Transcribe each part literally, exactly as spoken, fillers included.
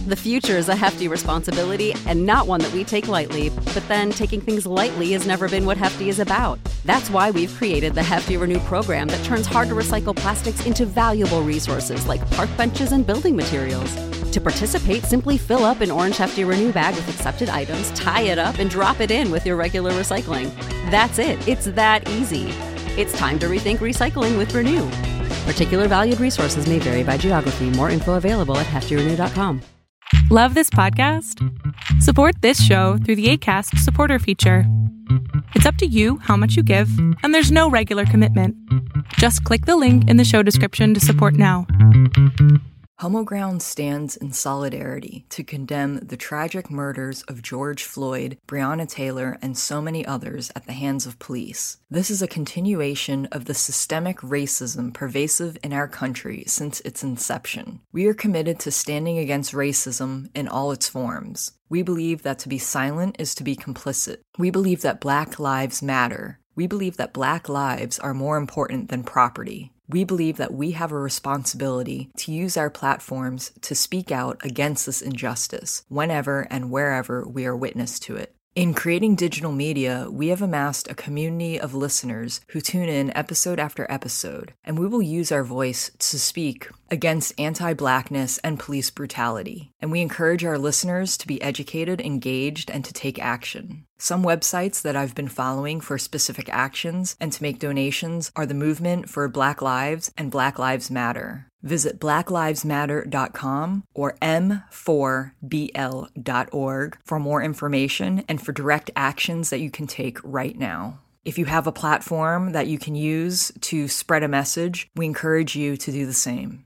The future is a hefty responsibility and not one that we take lightly, but then taking things lightly has never been what Hefty is about. That's why we've created the Hefty Renew program that turns hard-to-recycle plastics into valuable resources like park benches and building materials. To participate, simply fill up an orange Hefty Renew bag with accepted items, tie it up, and drop it in with your regular recycling. That's it. It's that easy. It's time to rethink recycling with Renew. Particular valued resources may vary by geography. More info available at hefty renew dot com. Love this podcast? Support this show through the Acast supporter feature. It's up to you how much you give, and there's no regular commitment. Just click the link in the show description to support now. HomoGround stands in solidarity to condemn the tragic murders of George Floyd, Breonna Taylor, and so many others at the hands of police. This is a continuation of the systemic racism pervasive in our country since its inception. We are committed to standing against racism in all its forms. We believe that to be silent is to be complicit. We believe that Black lives matter. We believe that Black lives are more important than property. We believe that we have a responsibility to use our platforms to speak out against this injustice whenever and wherever we are witness to it. In creating digital media, we have amassed a community of listeners who tune in episode after episode, and we will use our voice to speak against anti-Blackness and police brutality. And we encourage our listeners to be educated, engaged, and to take action. Some websites that I've been following for specific actions and to make donations are the Movement for Black Lives and Black Lives Matter. Visit black lives matter dot com or m four b l dot org for more information and for direct actions that you can take right now. If you have a platform that you can use to spread a message, we encourage you to do the same.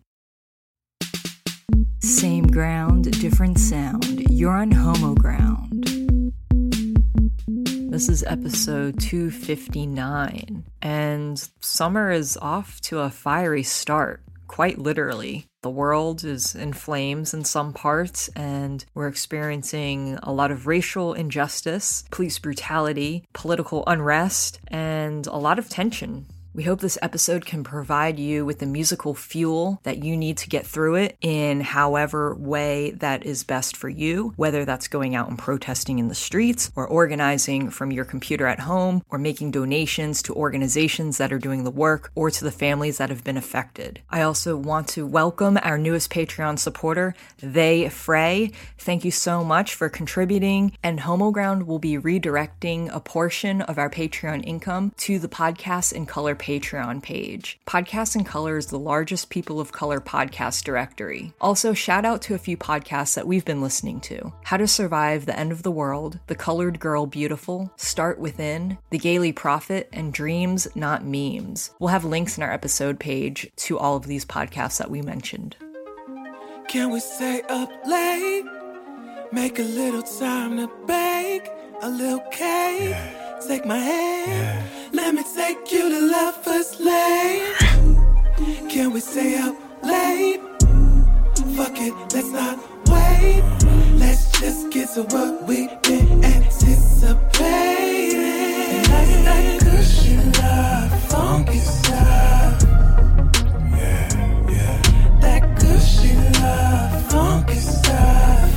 Same ground, different sound. You're on HomoGround. This is episode two fifty-nine, and summer is off to a fiery start. Quite literally. The world is in flames in some parts, and we're experiencing a lot of racial injustice, police brutality, political unrest, and a lot of tension. We hope this episode can provide you with the musical fuel that you need to get through it in however way that is best for you, whether that's going out and protesting in the streets, or organizing from your computer at home, or making donations to organizations that are doing the work, or to the families that have been affected. I also want to welcome our newest Patreon supporter, They Frey. Thank you so much for contributing, and HomoGround will be redirecting a portion of our Patreon income to the Podcasts in Color Patreon page. Podcasts in Color is the largest People of Color podcast directory. Also, shout out to a few podcasts that we've been listening to. How to Survive the End of the World, The Colored Girl Beautiful, Start Within, The Gayly Prophet, and Dreams Not Memes. We'll have links in our episode page to all of these podcasts that we mentioned. Can we stay up late? Make a little time to bake a little cake. Yeah. Take my hand, yeah. Let me take you to Lover's Lane. Can we stay up late? Fuck it, let's not wait. Let's just get to what we've been anticipating. That's that cushy love, funky stuff. Yeah, yeah. That cushy love, funky stuff.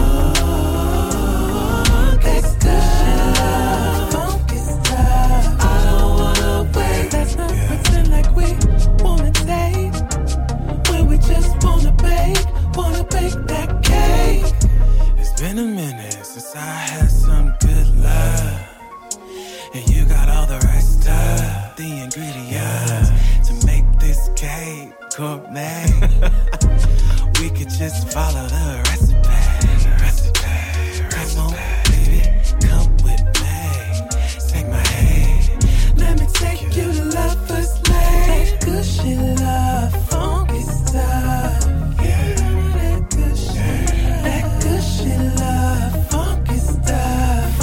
Oh, that's cushy love, funky stuff. I don't wanna wait. Let's not yeah. pretend like we wanna date when we just wanna bake, wanna bake that cake. It's been a minute since I had some good love, and you got all the right stuff, the ingredients yeah. to make this cake gourmet. We could just follow the recipe. recipe, recipe. Come on, baby, come with me. Take my hand, let me take you, you to Lover's Lane. That cushy love, funky stuff. Yeah, that cushy, yeah. that cushy love, funky stuff.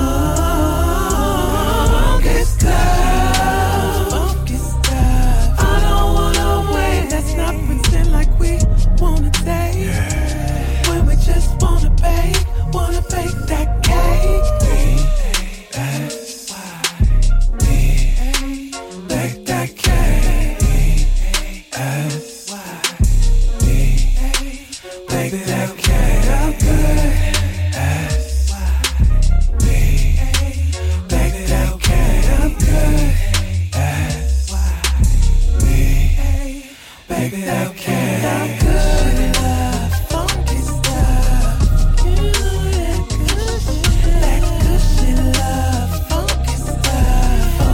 Funky stuff, funky stuff. I don't wanna wait. Let's not pretend like we wanna date yeah. I'm good as me. Baby, that okay. I'm good as me. Baby, that okay. I'm good enough. Funky stuff. You know that good shit. That good shit love. Funky stuff. Oh,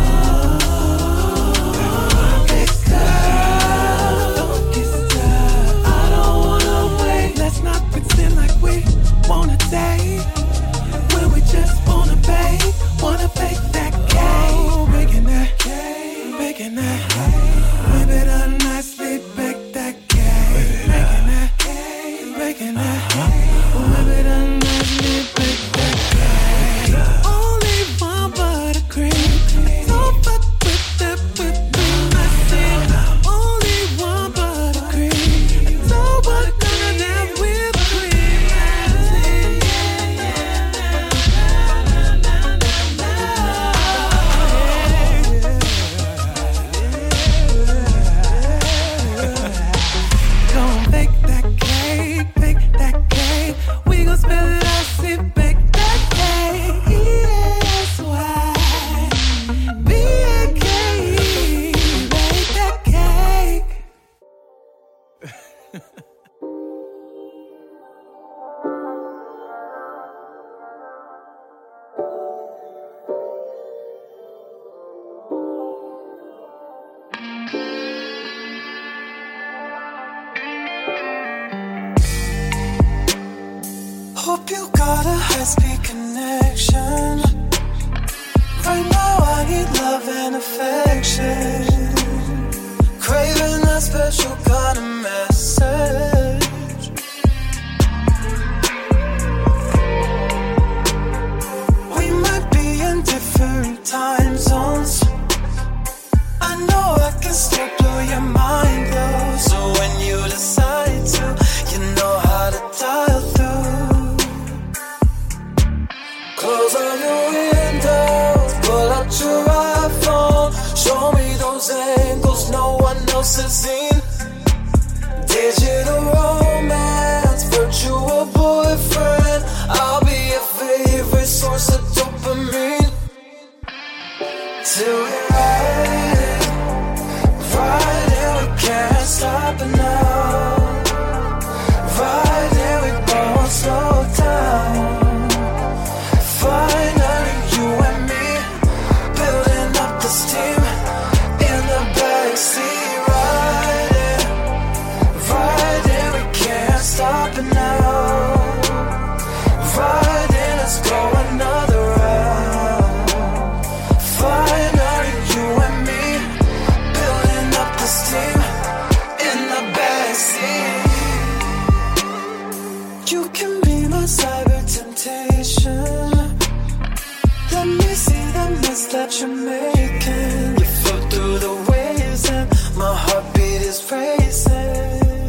funky stuff. Funky stuff. I don't wanna wait. Let's not pretend like we wanna date when we just wanna bake. Wanna bake that cake. Baking that cake. Baking that cake. Whip it up nicely. Bake that cake. Baking that cake. Baking that cake. Whip it up nicely. Bake that cake. Only one buttercream. Don't fuck with that whipped cream. I said only one buttercream. Don't want none of that whipped cream. I said gon' bake that cake, bake that cake. We gon' spell it out, sit, bake that cake. Yes, why? B A K E, bake that cake. Hope you got a high-speed connection. Right now I need love and affection. Craving that special kind of message. We might be in different time zones. I know I can still blow your mind though. So when you decide to, you know how to dial through. Close all your windows, pull out your iPhone. Show me those angles no one else has seen. Digital romance, virtual boyfriend. I'll be your favorite source of dopamine. Till we ride it, ride it, we can't stop it now. Ride it, we won't slow down. Finally, you and me, building up the steam in the backseat. Ride it, ride it, we can't stop it now. Ride it, let's go another round. Finally, you and me, building up the steam in the backseat. You can be my cyber temptation. Let me see the mess that you're making. You float through the waves and my heartbeat is racing.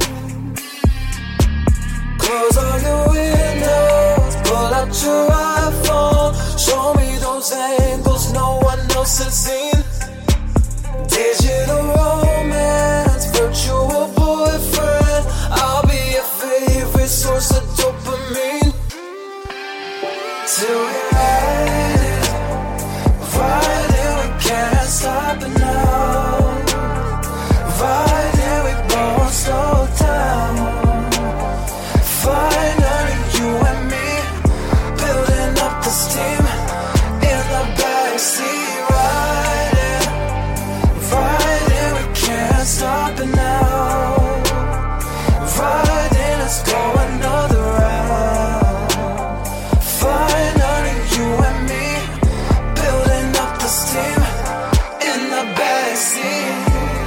Close all your windows, pull out your iPhone. Show me those angles no one else has seen. Digital romance, virtual boyfriend. I'll be your favorite source of dopamine. Till we ride it, ride it, we can't stop it now. Ride it, we won't slow down. Finally, you and me, building up the steam in the backseat. Ride it, ride it, we can't stop it now. Ride it, let's go another round. Finally, you and me, building up the steam in the backseat.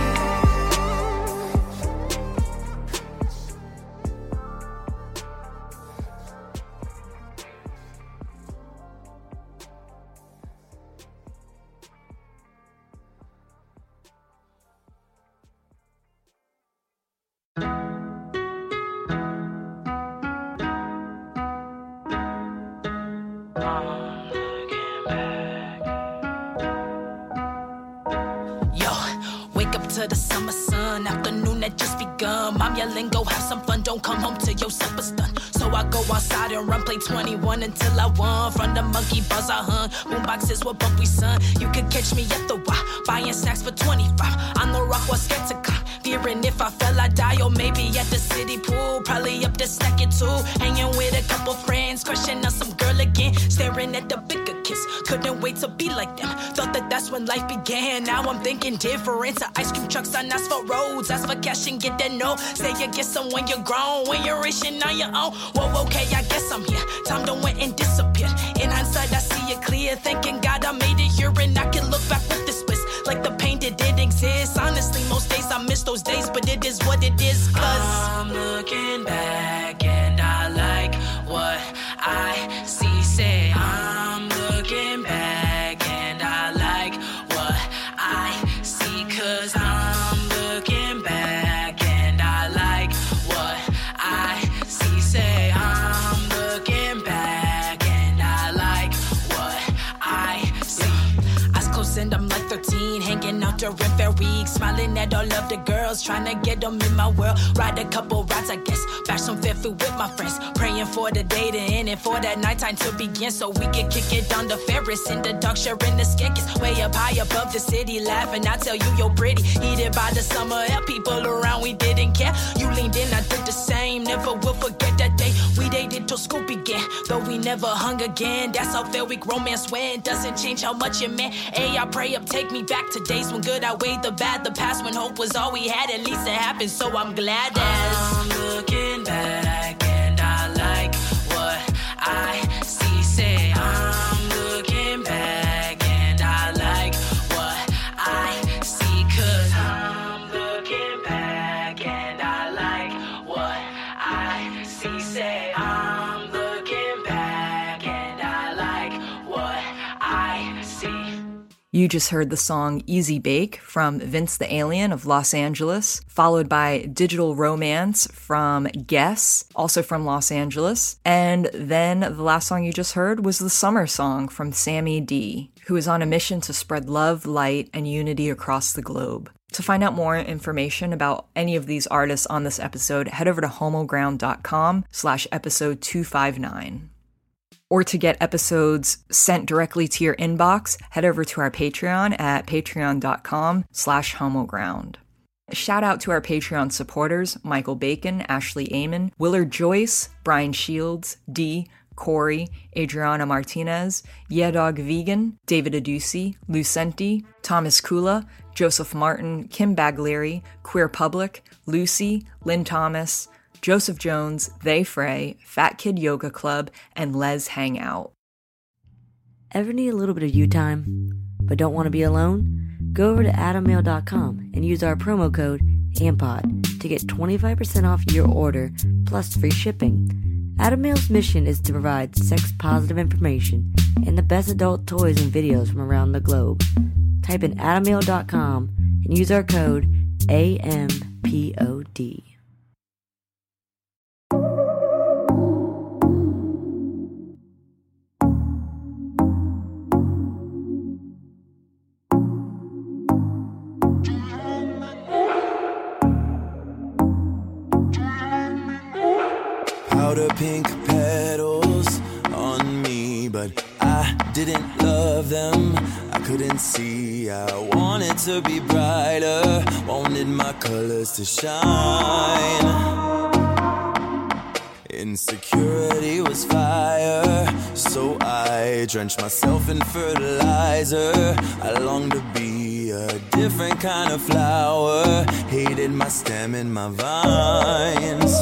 To the summer sun, afternoon that just begun. Mom yelling, go have some fun, don't come home till your supper's done. So I go outside and run, play twenty-one until I won. From the monkey bars I hung, boomboxes with bumpy son. You could catch me at the Y, buying snacks for twenty-five. On the rock, was scared to come. Fearing if I fell, I'd die, or maybe at the city pool. Probably up to snacking too. Hanging with a couple friends, crushing on some girl again. Staring at the bigger kiss, couldn't wait to be like them. Thought that that's when life began. Now I'm thinking different. To ice cream trucks on asphalt roads. Ask for cash and get that no. Say you get some when you're grown, when you're rich and on your own. Whoa, okay, I guess I'm here. Time done went and disappeared. In hindsight, I see it clear. Thanking God I made it here and I can look back with this bliss. Like the pain that did exist. Honestly, most days I miss those days, but it is what it is. Cause I'm looking back and I like what I see. Say I'm looking back and I like what I see. Cause I'm looking back and I like what I see. Say I'm looking back and I like what I see. Eyes closed and I'm like thirteen, hanging out during fair week, smiling at all of the girls, trying to get them in my world. Ride a couple rides, I guess, bash some fair food with my friends, praying for the day to end and for that nighttime to begin, so we can kick it down the Ferris in the dark, sharing the sketches way up high above the city, laughing. I tell you you're pretty, heated by the summer air. People around, we didn't care. You leaned in, I did the same. Never will forget that day we dated till school began. Though we never hung again, that's how fair week romance went. Doesn't change how much it meant. Hey, I pray up, take me back to days when good outweighed the bad. The past when hope was all we had. At least it happened, so I'm glad as I'm looking back and I like what I see. Say I'm looking back and I like what I see. Cause I'm looking back and I like what I see. Say I'm looking back and I like what I see. You just heard the song Easy Bake from Vince the Alien of Los Angeles, followed by Digital Romance from Guess, also from Los Angeles. And then the last song you just heard was the Summer Song from Sammy D, who is on a mission to spread love, light, and unity across the globe. To find out more information about any of these artists on this episode, head over to homoground.com slash episode 259. Or to get episodes sent directly to your inbox, head over to our Patreon at patreon.com slash homoground. Shout out to our Patreon supporters, Michael Bacon, Ashley Amon, Willard Joyce, Brian Shields, D, Corey, Adriana Martinez, Yeah Dog Vegan, David Adusi, Lucenti, Thomas Kula, Joseph Martin, Kim Baglieri, Queer Public, Lucy, Lynn Thomas, Joseph Jones, They Frey, Fat Kid Yoga Club, and Les Hangout. Ever need a little bit of you time, but don't want to be alone? Go over to adam mail dot com and use our promo code A M P O D to get twenty-five percent off your order plus free shipping. Adam Mail's mission is to provide sex-positive information and the best adult toys and videos from around the globe. Type in adam mail dot com and use our code A M P O D. Powder pink petals on me, but I didn't love them. I couldn't see. I wanted to be brighter, wanted my colors to shine. Insecurity was fire, so I drenched myself in fertilizer. I longed to be a different kind of flower, hated my stem and my vines.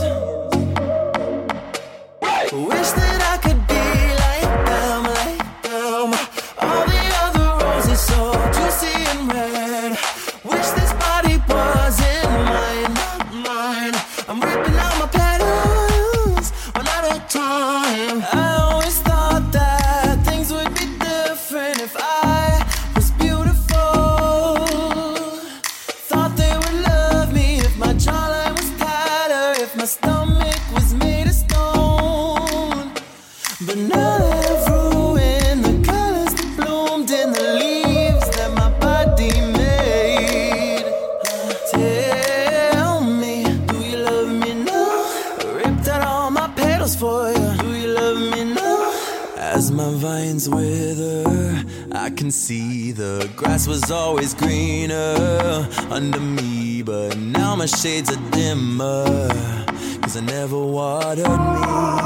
Wish that I could be like them, like them. All the other roses so juicy and red. Wish this body wasn't mine, not mine. I'm ripping out my petals one at a time. I always thought that things would be different if I was beautiful. Thought they would love me if my jawline was tighter, if my stomach was made of stone. But now that I've ruined the colors that bloomed in the leaves that my body made, tell me, do you love me now? I ripped out all my petals for Do you love me now? As my vines wither, I can see the grass was always greener under me, but now my shades are dimmer, 'cause I never watered me.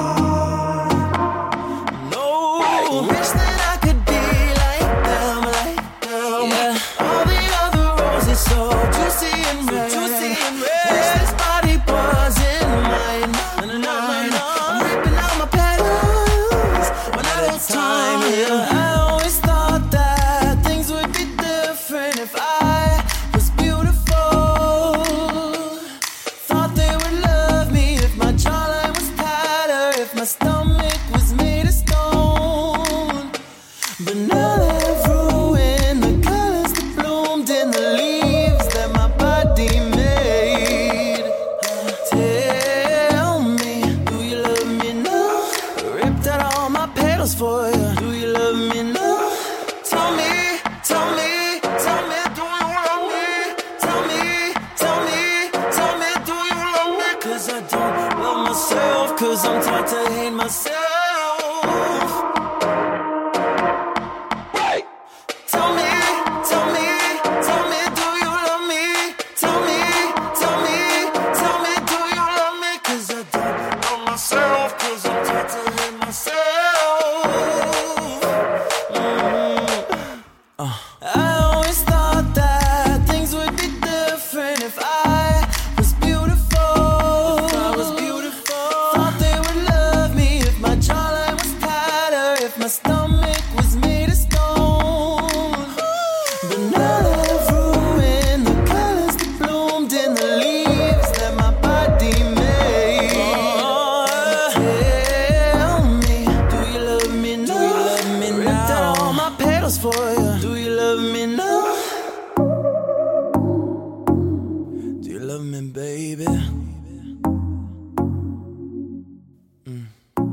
No, I wish that I could be like them, like them. Yeah. All the other roses so juicy and red. So juicy and red. Wish this body wasn't mine. No, no, no, no. I'm ripping out my petals one at a time. Yeah. I always thought that things would be different if I was beautiful. Thought they would love me if my jawline was tighter, if my stomach was made of stone. But now they've ruined the colors that bloomed in the leaves that my body made. Tell me, do you love me now? Ripped out all my petals for you. Do you love me now? Tell me, tell me, tell me, do you love me? Tell me, tell me, tell me, do you love me? 'Cause I don't love myself, 'cause I'm taught to hate myself. Tell me, tell me, tell me, do you love me? Tell me, tell me, tell me, do you love me? 'Cause I don't love myself, 'cause I'm taught to hate myself. Mm. Uh. I always thought that things would be different if I was beautiful. If I was beautiful. Thought they would love me if my jawline was tighter, if my stomach was made of stone. But now they've ruined the colors that bloomed in the leaves that my body made. Tell me, do you love me now? Do you love me now? Ripped out all my petals for you. Do you love me now? Do you love me, baby? Mm.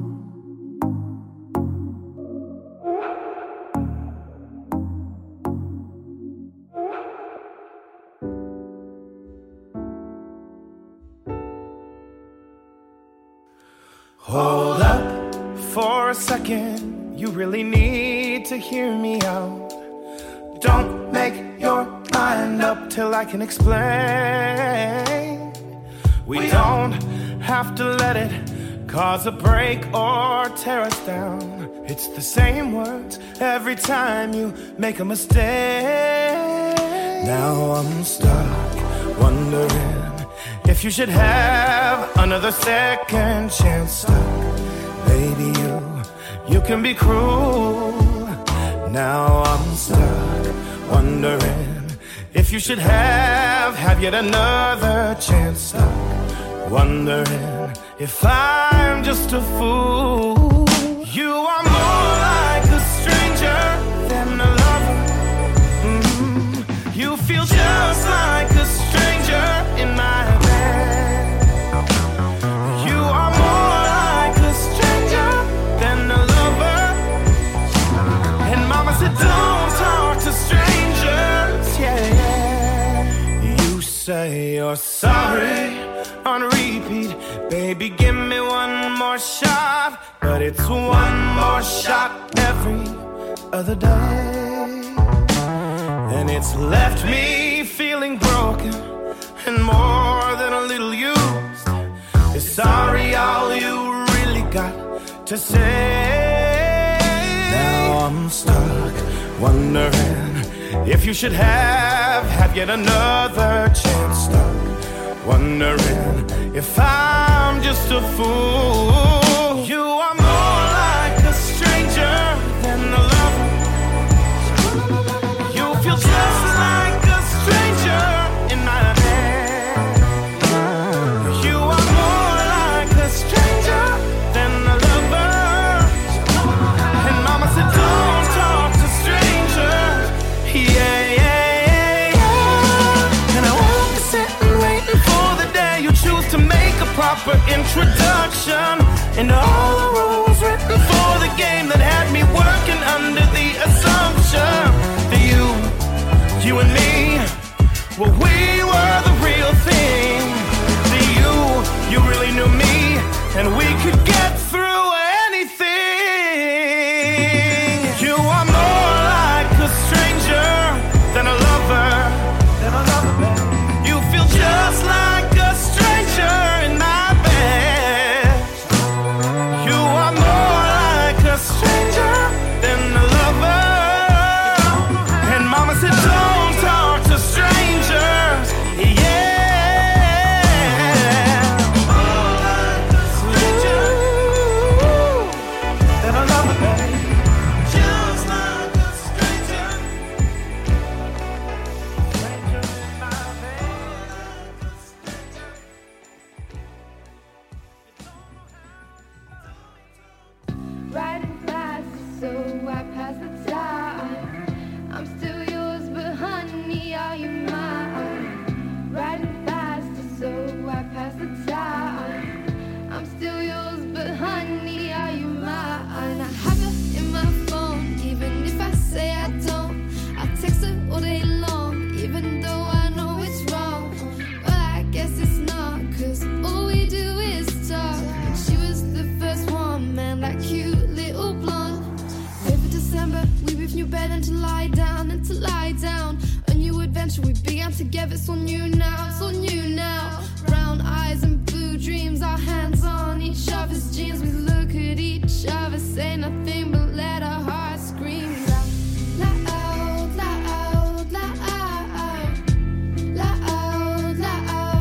Hold up for a second, you really need to hear me out. Don't make your mind up till I can explain. We don't have to let it cause a break or tear us down. It's the same words every time you make a mistake. Now I'm stuck wondering if you should have another second chance. Stuck, baby, you, you can be cruel. Now I'm stuck wondering if you should have, have yet another chance. Stuck wondering if I'm just a fool. You are more like a stranger than a lover. Mm-hmm. You feel just like a stranger in my bed. You are more like a stranger than a lover. And mama said don't talk to strangers, yeah, yeah. You say you're sorry on repeat. Baby, give me one more shot. But it's one more shot every other day. And it's left me feeling broken and more than a little used. Is sorry all you really got to say? Now I'm stuck wondering if you should have, have yet another chance. Stuck wondering if I'm just a fool. You are more like a stranger than a lover. You feel just like a stranger in my bed. You are more like a stranger than a lover. And mama said don't talk to strangers, yeah, yeah, yeah, yeah. And I won't be sitting waiting for the day you choose to make a proper introduction. And all the rules written for the game that had me working under the assumption that you, you and me, well, we were the real thing. That you, you really knew me, and we could get through your bed and to lie down and to lie down. A new adventure we began together, it's on you now, it's on you now. Brown eyes and blue dreams, our hands on each other's jeans. We look at each other, say nothing but let our hearts scream loud, loud, loud, loud, loud, loud, loud, loud, loud,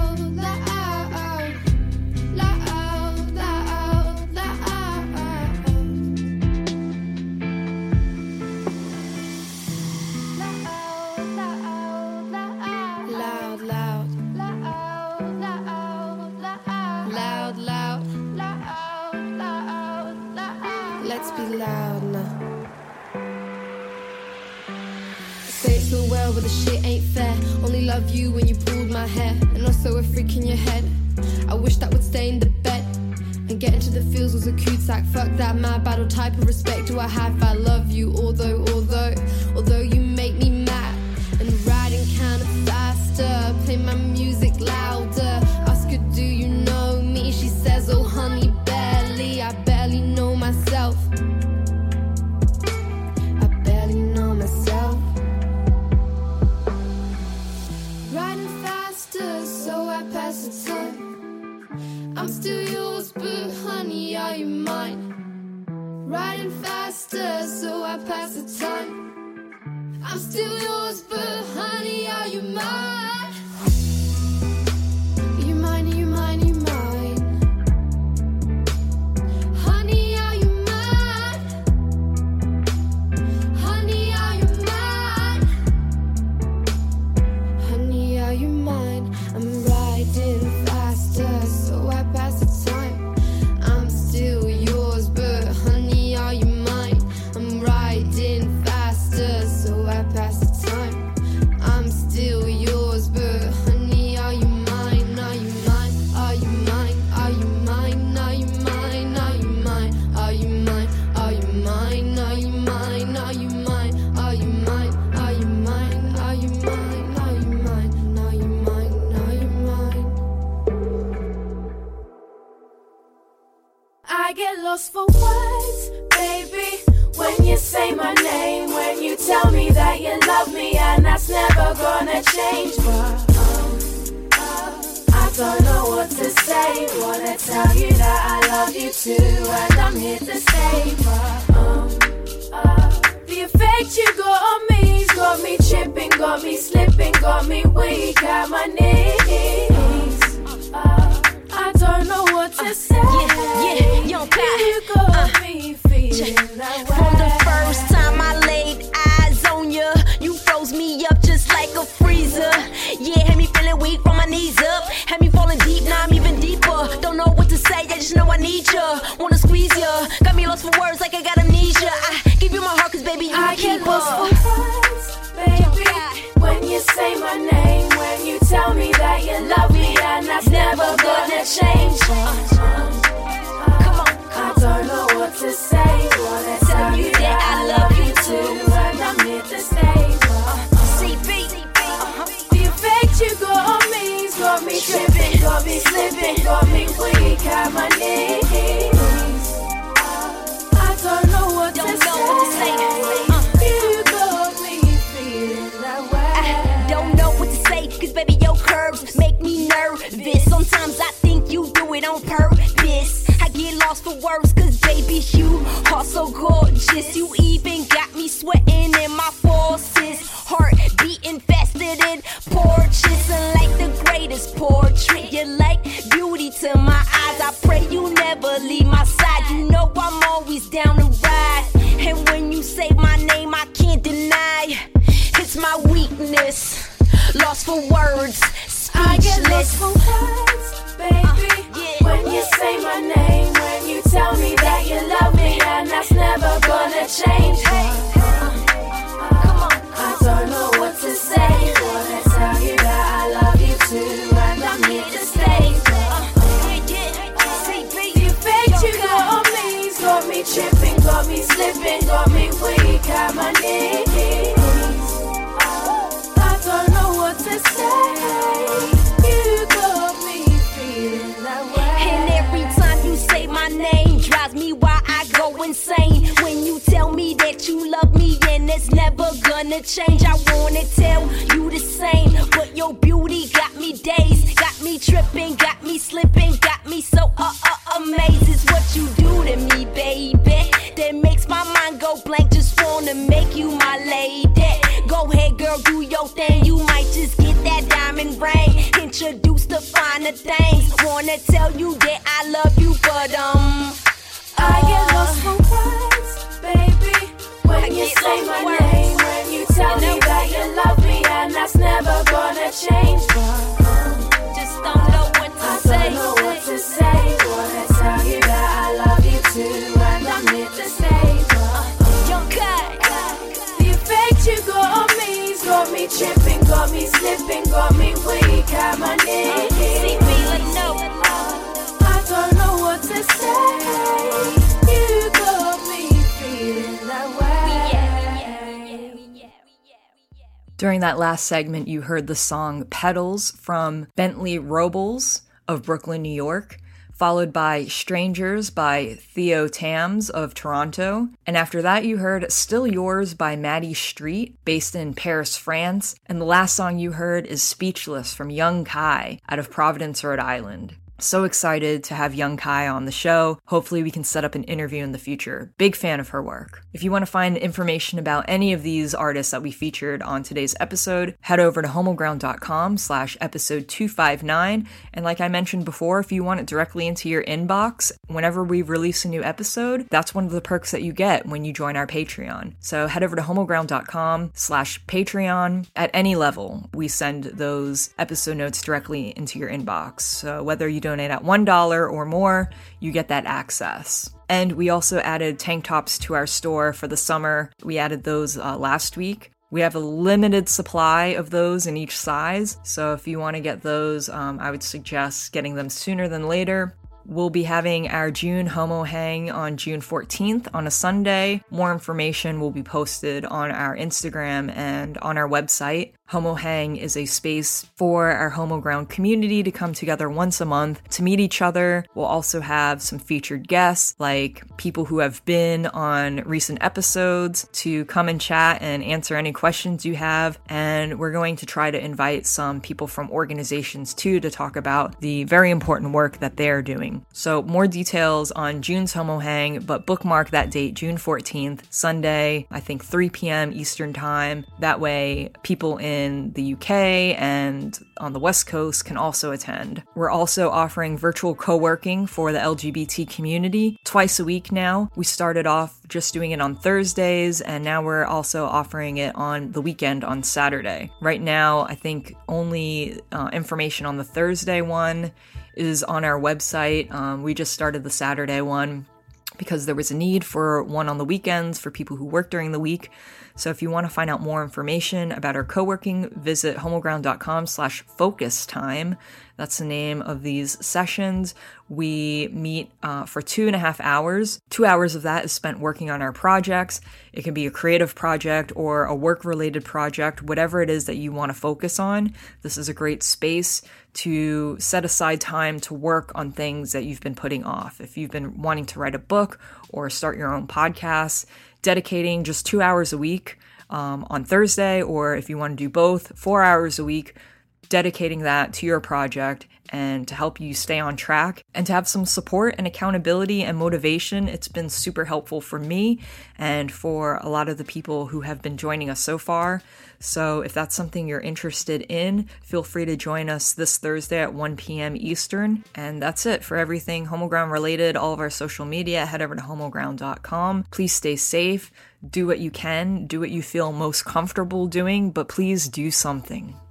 let's be loud now. I say it so well, but the shit ain't fair. Only love you when you pulled my hair, and also a freak in your head. I wish that would stay in the bed, and get into the feels was a cul-de-sac. Fuck that mad battle type of respect do I have? I love you, although, although, although you make me mad. And riding kinda faster, play my music louder. Ask her, do you know me? She says, oh honey, barely. I barely know myself. I barely know myself. Riding faster, so I pass the time. I'm still yours, but honey, are you mine? Riding faster, so I pass the time. I'm still yours, but honey, are you mine? Are you mine, are you mine, are you mine? Honey, are you mine? Honey, are you mine? Honey, are you mine? I'm riding faster, so I pass the time. I'm still yours, but honey, are you mine? I'm riding faster, so I pass the time. I'm still yours, but honey, are you mine? Are you mine? Are you mine? Are you mine? Are you mine? Are you mine? Are you mine? Are you mine? Are you mine? Are you mine? Are you mine? Are you mine? Are you mine? Are you mine? Are you mine? Are you mine? I get lost for words, baby, when you say my name, when you tell me that you love me, and that's never gonna change. But um, uh, I don't know what to say. Wanna tell you that I love you too, and I'm here to stay. But um, uh, the effect you got on me's got me tripping, got me slipping, got me weak at my knees. Uh, I don't know what to say. Yeah, yeah, yo, Pat. You got uh, me feeling that way. From the first time I laid eyes on you, you froze me up just like a freezer. Yeah, had me feeling weak from my knees up, had me falling deep, now I'm even deeper. Don't know what to say, I just know I need you. Wanna squeeze you, got me lost for words like I got amnesia. I give you my heart, cause baby, you I a keeper. get lost for words, baby, when you say my name, when you tell me that you love me, and that's never gonna change. I don't know what to say. Wanna tell you that I love you too, and I'm here to stay. C B, The effect you got on me's got me tripping, got me slipping, got me weak at my knees. I don't know what to don't know what to say. say. You got me feeling that way. I don't know what to say, cause baby, your curves make me nervous. Sometimes I think you do it on purpose. I get lost for words, cause baby, you are so gorgeous. You even got me sweating in my forces. Heart beating faster than portraits, and like the greatest portrait. You're like beauty to my eyes. I pray you never leave my side. You know I'm always down to ride. And when you say my name, I can't deny it's my weakness. Lost for words, speechless. I get lost for words, baby, uh, yeah. when you say my name, when you tell me that you love me, and that's never gonna change. Hey, uh, come on. I don't know what to say. Wanna tell you that I love you too, and I'm here to stay. The effect you got on me's got me tripping, got me slipping, got me weak at my knees. I don't know what to say. You got me feeling that way. And every time you say my name, drives me why I go insane. When you tell me that you love me, and there's that's never gonna change. I wanna tell you the same, but your beauty got me dazed, got me tripping, got me slipping, got me so uh uh amazed. It's what you do to me, baby, that makes my mind go blank. Just wanna make you my lady. Go ahead, girl, do your thing. You might just get that diamond ring, introduced to finer things. Wanna tell you that I love you, but um, I get lost for words, baby, when you say my words. Name, when you tell you me that you love me, and that's never gonna change. But, um, just don't know what to I say. don't know what to say. Wanna tell you that I love you too, and I'm here to stay. But, um, Young Kai, the effect you got on me's got me tripping, got me slipping, got me weak at my knees. see me like no. I don't know what to say. You got me feeling that way. During that last segment, you heard the song Petals from Bentley Robles of Brooklyn, New York, followed by Strangers by Theo Tams of Toronto. And after that, you heard Still Yours by Maddie Street, based in Paris, France. And the last song you heard is Speechless from Young Kai out of Providence, Rhode Island. So excited to have Young Kai on the show. Hopefully we can set up an interview in the future. Big fan of her work. If you want to find information about any of these artists that we featured on today's episode, head over to homoground.com slash episode two fifty-nine. And like I mentioned before, if you want it directly into your inbox, whenever we release a new episode, that's one of the perks that you get when you join our Patreon. So head over to homoground.com slash Patreon. At any level, we send those episode notes directly into your inbox. So whether you donate at one dollar or more, you get that access. And we also added tank tops to our store for the summer. We added those uh, last week. We have a limited supply of those in each size, so if you want to get those, um, I would suggest getting them sooner than later. We'll be having our June Homo Hang on June fourteenth on a Sunday. More information will be posted on our Instagram and on our website. Homo Hang is a space for our Homo Ground community to come together once a month to meet each other. We'll also have some featured guests, like people who have been on recent episodes, to come and chat and answer any questions you have. And we're going to try to invite some people from organizations too to talk about the very important work that they're doing. So more details on June's Homo Hang, but bookmark that date, June fourteenth, Sunday, I think three p.m. Eastern time. That way people in in the U K and on the West Coast can also attend. We're also offering virtual co-working for the L G B T community twice a week now. We started off just doing it on Thursdays, and now we're also offering it on the weekend on Saturday. Right now, I think only uh, information on the Thursday one is on our website. Um, we just started the Saturday one because there was a need for one on the weekends for people who work during the week. So if you want to find out more information about our co-working, visit homoground.com slash focus time. That's the name of these sessions. We meet uh, for two and a half hours. Two hours of that is spent working on our projects. It can be a creative project or a work-related project, whatever it is that you want to focus on. This is a great space to set aside time to work on things that you've been putting off. If you've been wanting to write a book or start your own podcast, dedicating just two hours a week um, on Thursday, or if you want to do both, four hours a week, dedicating that to your project and to help you stay on track and to have some support and accountability and motivation. It's been super helpful for me and for a lot of the people who have been joining us so far. So if that's something you're interested in, feel free to join us this Thursday at one p.m. Eastern. And that's it for everything Homoground related. All of our social media, head over to homoground dot com. Please stay safe. Do what you can. Do what you feel most comfortable doing, but please do something.